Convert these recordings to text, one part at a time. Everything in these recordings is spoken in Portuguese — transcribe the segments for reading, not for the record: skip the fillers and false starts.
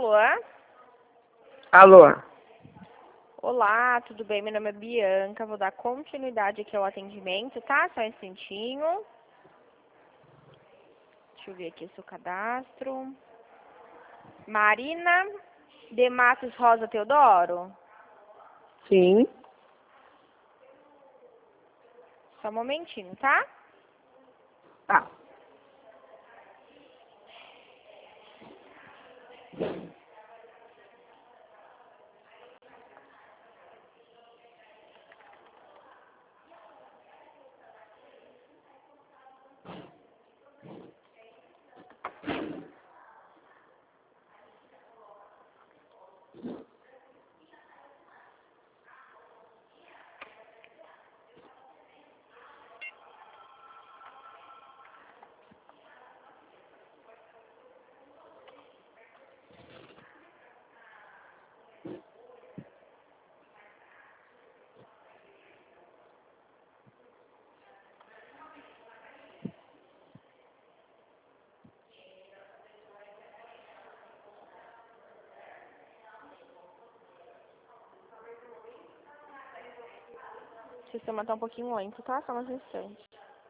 Alô? Alô? Olá, tudo bem? Meu nome é Bianca, vou dar continuidade aqui ao atendimento, tá? Só um instantinho. Deixa eu ver aqui o seu cadastro. Marina de Matos Rosa Teodoro? Sim. Só um momentinho, tá? Tá. O sistema tá um pouquinho lento, tá? Só mais um instante.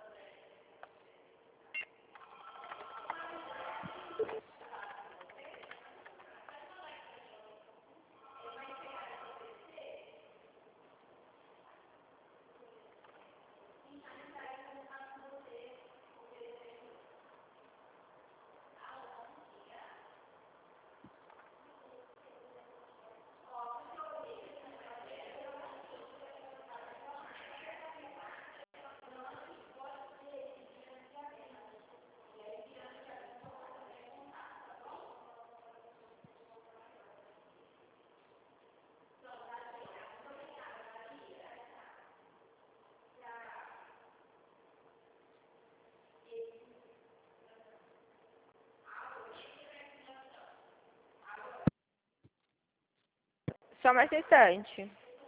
Só mais um instante.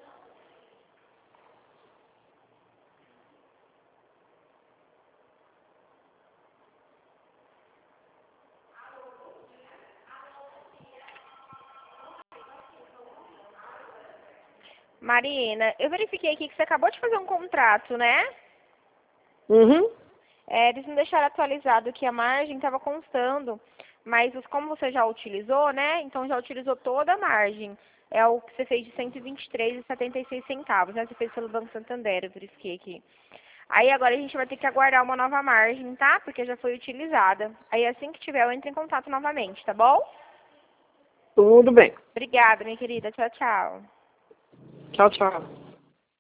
Marina, eu verifiquei aqui que você acabou de fazer um contrato, né? Uhum. Eles não deixaram atualizado que a margem estava constando, mas como você já utilizou, né? Então já utilizou toda a margem. É o que você fez de 123,76 centavos, né? Você fez pelo Banco Santander, eu verifiquei aqui. Aí agora a gente vai ter que aguardar uma nova margem, tá? Porque já foi utilizada. Aí assim que tiver, eu entro em contato novamente, tá bom? Tudo bem. Obrigada, minha querida. Tchau, tchau. Tchau, tchau.